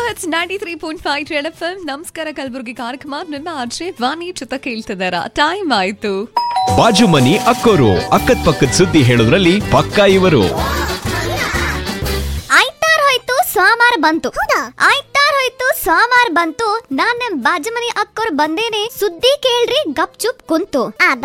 It's 93.5 red F M. ನಮಸ್ಕಾರ ಕಲಬುರಗಿ ಕಾರ್ಯಕ್ರಮ ನಿಮ್ಮ ಆರ್ಜೆ ವಾಣಿ ಜೊತೆ ಕೇಳ್ತಿದಾರ. ಟೈಮ್ ಆಯ್ತು. ಬಾಜು ಮನಿ ಅಕ್ಕೋರು ಅಕ್ಕದ ಪಕ್ಕದ ಸುದ್ದಿ ಹೇಳೋದ್ರಲ್ಲಿ ಪಕ್ಕಾ ಇವರು. ಆಯ್ತಾರ್ ಹೋಯ್ತು ಸೋಮವಾರ ಬಂತು. ಆಯ್ತಾರ್ ಹೋಯ್ತು ಸೋಮವಾರ ಬಂತು. ನಾನ್ ನಮ್ ಬಾಜು ಮನಿ ಅಕ್ಕೋರ್ ಬಂದೇನೆ. ಸುದ್ದಿ ಕೇಳ್ರಿ ಗಪ್ ಚುಪ್ ಕುಂತು.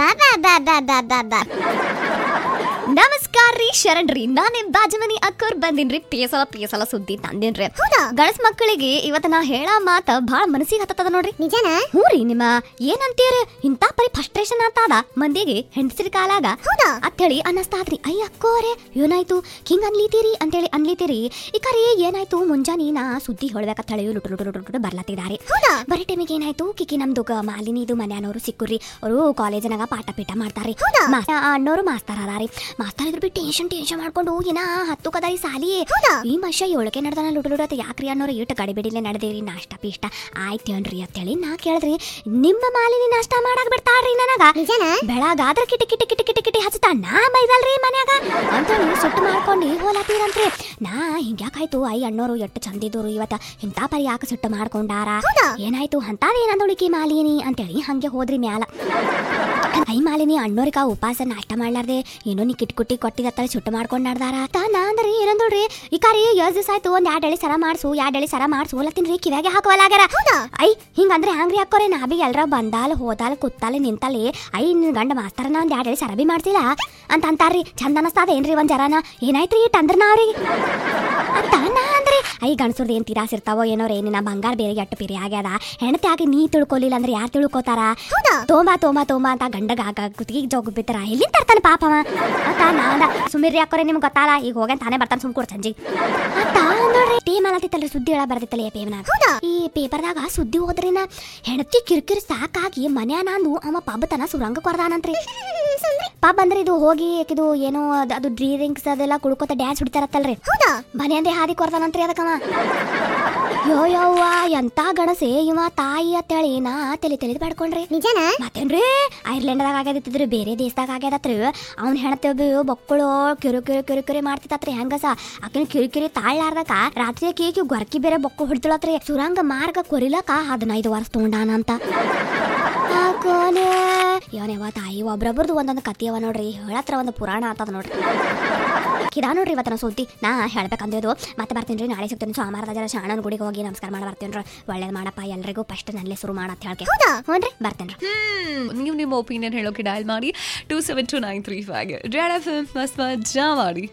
ನಮಸ್ಕಾರ ರೀ, ಶರಣ್ರಿ. ನಾನ್ ನಿಮ್ ಬಾಜುಮನಿ ಅಕ್ಕೋರ್ ಬಂದಿನ್ರಿ. ಪೇಸಲ ಸುದ್ದಿ ತಂದಿನ್ರಿ. ಗಣಸ್ ಮಕ್ಕಳಿಗೆ ಇವತ್ತ ನಾ ಹೇಳ ಮಾತ ಬಾಳ ಮನಸ್ಸಿಗೆ ಹತ್ತದ ನೋಡ್ರಿ. ನಿಜನ? ಹ್ಞೂ ರೀ. ನಿಮ್ಮ ಏನಂತೀರಿ ಇಂತ ಪರಿ ಫ್ರಸ್ಟ್ರೇಷನ್ ಆಗ್ತದ ಮಂದಿಗೆ ಹೆಂಡಸಿರ ಕಾಲಾಗ ಅಂತೇಳಿ ಅನ್ನಸ್ತಾದ್ರಿ. ಅಯ್ಯ ಅಕ್ಕೋರೆ ಏನಾಯ್ತು ಹಿಂಗ್ ಅನ್ಲಿತೀರಿ ಈ ಕರಿ ಏನಾಯ್ತು ಮುಂಜಾನೆ ನಾ ಸುದ್ದಿ ಹೇಳ್ಬೇಕಂತ ಹೇಳಿ ಲುಟು ಬರ್ಲತ್ತಿದಾರಿ. ಬರೀ ಟೈಮಿಗೆ ಏನಾಯ್ತು ಕಿಕ್ಕಿ ನಮ್ದು ಮಾಲಿನಿದು ಮನ್ಯಾನವ್ರು ಸಿಕ್ಕುರ್ರಿ. ಅವರು ಕಾಲೇಜಿನಾಗ ಪಾಠ ಪೀಠ ಮಾಡ್ತಾರ್ರಿ. ಅಣ್ಣೋರು ಮಾಸ್ತಾರ ಅದಾರಿ. ಮಾಸ್ತಾರ ಇದ್ರ ಬಿಟ್ಟು ಟೆನ್ಷನ್ ಮಾಡ್ಕೊಂಡು ಏನ ಹತ್ತು ಕದಾರಿ ಸಾಲಿ ಈ ಮನುಷ್ಯ ಏಳಕ್ಕೆ ನಡ್ದಾನ ಲುಟುಲುಟ ಯಾಕ್ರಿ ಅನ್ನೋರು ಈಟ ಗಡಿಬಿಡಿಲೆ ನಡೆದೇರಿ ನಾಷ್ಟ ಪೀಷ್ಟ ಆಯ್ತು ಅನ್ರಿ ಅಂತೇಳಿ ನಾ ಕೇಳಿದ್ರಿ. ನಿಮ್ಮ ಮಾಲಿನಿ ನಾಷ್ಟ ಮಾಡಾಕ್ ಬಿಡ್ತಾಳ್ರಿ ನನಗ. ಬೆಳಗಾದ್ರ ಕಿಟಿ ಹಚ್ಚತಾ ನಾ ಬೈದಲ್ರಿ ಮನ್ಯಾಗ ಅಂತೇಳಿ ಸುಟ್ಟು ಮಾಡ್ಕೊಂಡು ಹೋಲಾತೀರಂತ್ರಿ. ನಾ ಹಿಂಗ್ಯಾಕಾಯ್ತು ಅಣ್ಣೋರು ಎಟ್ಟು ಚಂದಿದ್ರು ಇವತ್ತ ಇಂತ ಪರಿ ಯಾಕೆ ಸುಟ್ಟು ಮಾಡ್ಕೊಂಡಾರ ಏನಾಯ್ತು ಅಂತಾವೇನಂದೊಳಿಕಿ ಮಾಲಿನಿ ಅಂತೇಳಿ ಹಂಗೆ ಹೋದ್ರಿ ಮ್ಯಾಲ. ಐ ಮಾಲಿನಿ ಅಣ್ಣೋರಿಗ ಉಪವಾಸ ನಾಷ್ಟ ಮಾಡ್ಲಾರ್ದೆ ಏನೋ ನೀ ಕಿಟ್ಕುಟ್ಟಿ ಕೊಟ್ಟಿದತ್ತಳಿ ಸುಟ್ಟು ಮಾಡ್ಕೊಂಡ್ ನಡ್ದಾರ ನಾ ಅಂದ್ರಿ ಏನಂದೋಳ್ರಿ ಈ ಕಾರಿ ಎಷ್ಟ್ ದಿವಸ ಆಯ್ತು ಒಂದ್ 2 ಎಳಿ ಸರ ಮಾಡ್ಸು ಲತ್ತಿನ್ರಿ ಕಿವ್ಯಾಗೆ ಹಾಕುವಲ್ಲಾಗ್ಯಾರ. ಐ ಹಿಂಗಂದ್ರೆ ಹಂಗ್ರಿ ಹಾಕೋರೆ ನಾ ಬಿ ಎಲ್ರ ಬಂದಾಲ್ ಹೋದಾಲ್ ಕುತ್ತಾಲೆ ನಿಂತಲ್ಲಿ ಐ ನಿನ್ ಗಂಡ ಮಾಸ್ತರನ ಒಂದ್ 2 ಎಳಿ ಸರ ಬಿ ಮಾಡ್ತಿಲ್ಲ ಅಂತ ಅಂತಾರ್ರಿ. ಚಂದ ಅನಸ್ತಾದ ಏನ್ರಿ ಒಂದ್ ಜರಾನ ಏನಾಯ್ತ್ರಿ ಇಟ್ ಅಂದ್ರ ನಾವ್ರಿ ಅಂತ ನಾ ಅಂದ್ರಿ. ಐ ಗಣಸುರ್ದ ಏನ್ ತಿರಾಸಿರ್ತಾವೋ ಏನೋ ರೇ ನಿನ್ನ ಬಂಗಾರ ಬೇರೆ ಎಟ್ಟು ಪಿರಿ ಆಗ್ಯದ ಹೆಣತೆ ಆಗಿ ನೀ ತಿಳ್ಕೊಲಿಲ್ಲ ಅಂದ್ರೆ ಯಾರು ತಿಳ್ಕೊತಾರ. ತೋಂಬಾ ಅಂತ ಗಂಡಗ ಕುತ್ತಿಗೆ ಜೋಗ ಬಿತ್ತಾರ ಎಲ್ಲಿಂದ ತರ್ತಾನೆ ಪಾಪವ ಅಂತ ನಾಂದ. ಸುಮಿರ್ರಿ ಹಾಕೋರೆ ನಿಮ್ಗೆ ಗೊತ್ತಾಲ ಈಗ ಹೋಗೇನ್ ತಾನೇ ಬರ್ತಾನೆ ಸುಮ್ಕೂಡ್ ಸಂಜೆ ಅಂತ ನೋಡ್ರಿ. ಟೀಮ್ ಅಲತ್ತಿತ್ತಲ್ರಿ ಸುದ್ದಿ ಹೇಳ ಬರ್ತಿತ್ತಲ್ಲ ಈ ಪೇಪರ್ದಾಗ ಸುದ್ದಿ ಹೋದ್ರಿನ ಹೆಣತಿ ಕಿರಿಕಿರಿ ಸಾಕಾಗಿ ಮನ್ಯಾ ನಂದು ಅವ ಪಬ್ಬತನ ಸುರಂಗ ಕೊರ್ದಾನಂತ್ರಿ. ಪಬ್ ಅಂದ್ರೆ ಇದು ಹೋಗಿ ಇದು ಏನೋ ಅದು ಡ್ರಿಂಕ್ಸ್ ಅದೆಲ್ಲ ಕುಡ್ಕೋತ ಡ್ಯಾನ್ಸ್ ಹೊಡಿತಾರತ್ತಲ್ರಿ. ಮನೆ ಅಂದ್ರೆ ಹಾದಿ ಕೊರ್ದಾನಂತ್ರಿ ಅದಕ್ಕವ. ಯವ್ವ ಎಂತ ಗಣಸೆ ಇವ ತಾಯಿ ಅಂತೇಳಿ ನಾ ತಲೆ ಪಡ್ಕೊಂಡ್ರಿ. ನಿಜನ ಮತ್ತೇನ್ರಿ ಐರ್ಲೆಂಡ್ದಾಗ ಆಗ್ಯದಿತ್ತಿದ್ರಿ ಬೇರೆ ದೇಶದಾಗ ಆಗ್ಯದತ್ರಿ. ಅವ್ನ ಹೆಣತೇವಿ ಬಕ್ಕಳು ಕಿರಿಕಿರಿ ಮಾಡ್ತಿತ್ತತ್ರಿ. ಹೆಂಗಸ ಆಕಿನ ಕಿರಿಕಿರಿ ತಾಳ್ಲಾರ್ದಕ ರಾತ್ರಿ ಕೇಕಿ ಗೊರ್ಕಿ ಬೇರೆ ಬೊಕ್ಕು ಹೊಡ್ತಿಳತ್ರಿ. ಸುರಂಗ ಮಾರ್ಗ ಕೊರಿಲಕ 15 ವರ್ಷ ತಗೊಂಡಾನಂತ. ಇವನೇವ ತಾಯಿ ಒಬ್ರೊಬ್ರದ್ದು ಒಂದೊಂದು ಕತಿಯವ ನೋಡ್ರಿ. ಹೇಳತ್ರ ಒಂದು ಪುರಾಣ ಆಗ್ತದ ನೋಡ್ರಿ. ಕಿದಾ ನೋಡ್ರಿ ಇವತ್ತಿನ ಸುದ್ದಿ ನಾ ಹೇಳ್ಬೇಕಂದಿದ್ದು. ಮತ್ತೆ ಬರ್ತೀನಿ ನಾಳೆ ಸಿಗ್ತೀನಿ. ಸೋಮವಾರದ ಜರ ಶಾಣನ ಗುಡಿಗೆ ಹೋಗಿ ನಮಸ್ಕಾರ ಮಾಡಿ ಬರ್ತೀನಿ. ಒಳ್ಳೇದ್ ಮಾಡಪ್ಪ ಎಲ್ರಿಗೂ ಫಸ್ಟ್ ನಲ್ಲೇ ಶುರು ಮಾಡತ್ ಹೇಳ್ಕೆ ಹ್ಞೂನ್ರಿ ಬರ್ತೀನಿ. ನೀವು ನಿಮ್ಮ ಒಪಿನಿಯನ್ ಹೇಳೋಕೆ ಡಯಲ್ ಮಾಡಿ 27293 ರೆಡ್ ಎಫ್ ಎಂ. ಮಸ್ತ್ ಮಜಾ ಮಾಡಿ.